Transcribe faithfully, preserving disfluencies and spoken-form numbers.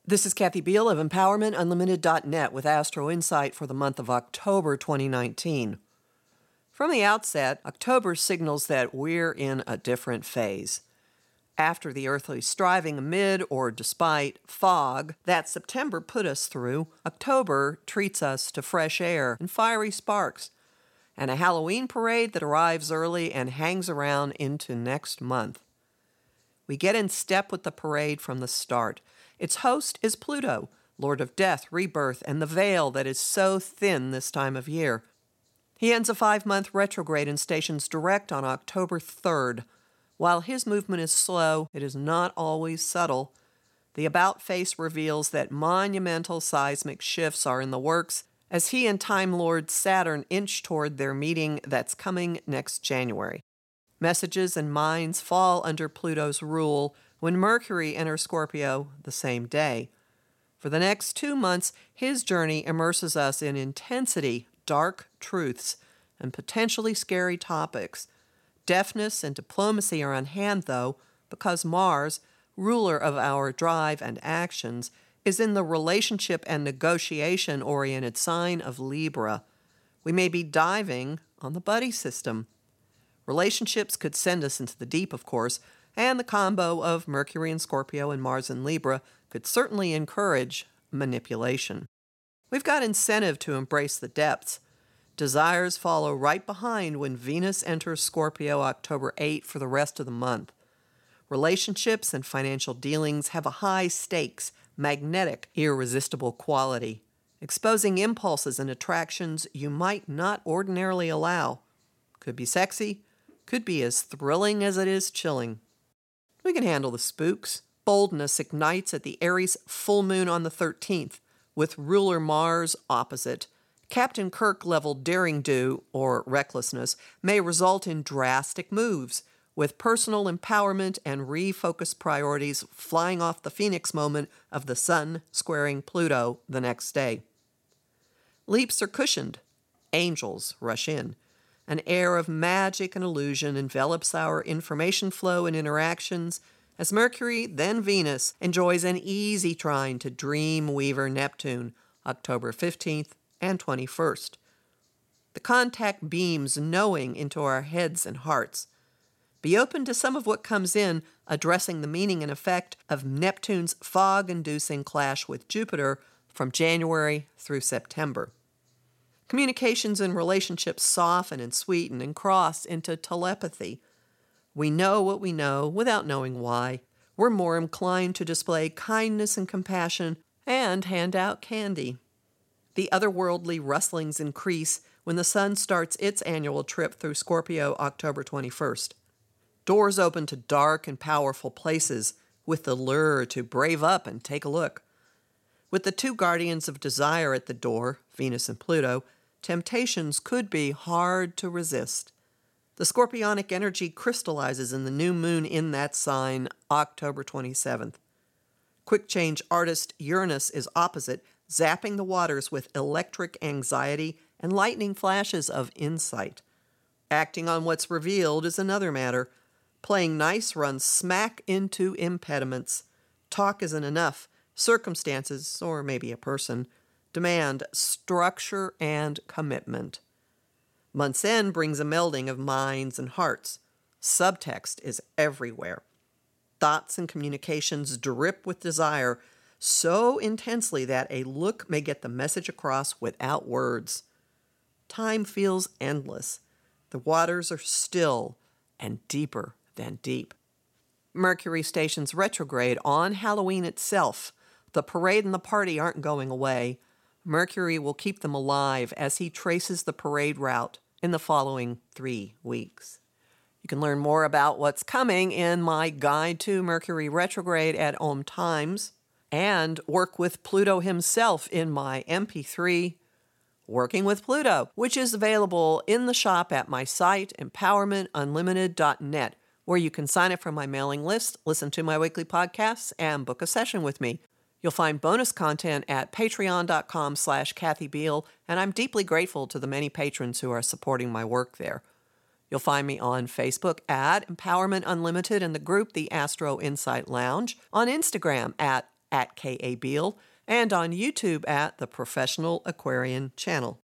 This is Kathy Beal of Empowerment Unlimited dot net with Astro Insight for the month of October twenty nineteen. From the outset, October signals that we're in a different phase. After the earthly striving amid or despite fog that September put us through, October treats us to fresh air and fiery sparks, and a Halloween parade that arrives early and hangs around into next month. We get in step with the parade from the start. Its host is Pluto, Lord of Death, Rebirth, and the veil that is so thin this time of year. He ends a five-month retrograde and stations direct on October third. While his movement is slow, it is not always subtle. The about-face reveals that monumental seismic shifts are in the works as he and Time Lord Saturn inch toward their meeting that's coming next January. Messages and minds fall under Pluto's rule when Mercury enters Scorpio the same day. For the next two months, his journey immerses us in intensity, dark truths, and potentially scary topics. Deftness and diplomacy are on hand, though, because Mars, ruler of our drive and actions, is in the relationship and negotiation-oriented sign of Libra. We may be diving on the buddy system. Relationships could send us into the deep, of course, and the combo of Mercury in Scorpio and Mars in Libra could certainly encourage manipulation. We've got incentive to embrace the depths. Desires follow right behind when Venus enters Scorpio October eighth for the rest of the month. Relationships and financial dealings have a high stakes, magnetic, irresistible quality, exposing impulses and attractions you might not ordinarily allow. Could be sexy, could be as thrilling as it is chilling. We can handle the spooks. Boldness ignites at the Aries full moon on the thirteenth, with ruler Mars opposite. Captain Kirk-level daring-do, or recklessness, may result in drastic moves, with personal empowerment and refocused priorities flying off the phoenix moment of the Sun squaring Pluto the next day. Leaps are cushioned. Angels rush in. An air of magic and illusion envelops our information flow and interactions as Mercury, then Venus, enjoys an easy trine to Dream Weaver Neptune, October fifteenth and twenty-first. The contact beams knowing into our heads and hearts. Be open to some of what comes in, addressing the meaning and effect of Neptune's fog-inducing clash with Jupiter from January through September. Communications and relationships soften and sweeten and cross into telepathy. We know what we know without knowing why. We're more inclined to display kindness and compassion and hand out candy. The otherworldly rustlings increase when the Sun starts its annual trip through Scorpio October twenty-first. Doors open to dark and powerful places with the lure to brave up and take a look. With the two guardians of desire at the door, Venus and Pluto, temptations could be hard to resist. The scorpionic energy crystallizes in the new moon in that sign, October twenty-seventh. Quick change artist Uranus is opposite, zapping the waters with electric anxiety and lightning flashes of insight. Acting on what's revealed is another matter. Playing nice runs smack into impediments. Talk isn't enough. Circumstances, or maybe a person, demand structure and commitment. Month's end brings a melding of minds and hearts. Subtext is everywhere. Thoughts and communications drip with desire so intensely that a look may get the message across without words. Time feels endless. The waters are still and deeper than deep. Mercury stations retrograde on Halloween itself. The parade and the party aren't going away. Mercury will keep them alive as he traces the parade route in the following three weeks. You can learn more about what's coming in my Guide to Mercury Retrograde at Om Times, and work with Pluto himself in my M P three, Working with Pluto, which is available in the shop at my site, Empowerment Unlimited dot net, where you can sign up for my mailing list, listen to my weekly podcasts, and book a session with me. You'll find bonus content at patreon.com slash Kathy Beal, and I'm deeply grateful to the many patrons who are supporting my work there. You'll find me on Facebook at Empowerment Unlimited and the group The Astro Insight Lounge, on Instagram at at K A Beal and on YouTube at the Professional Aquarian Channel.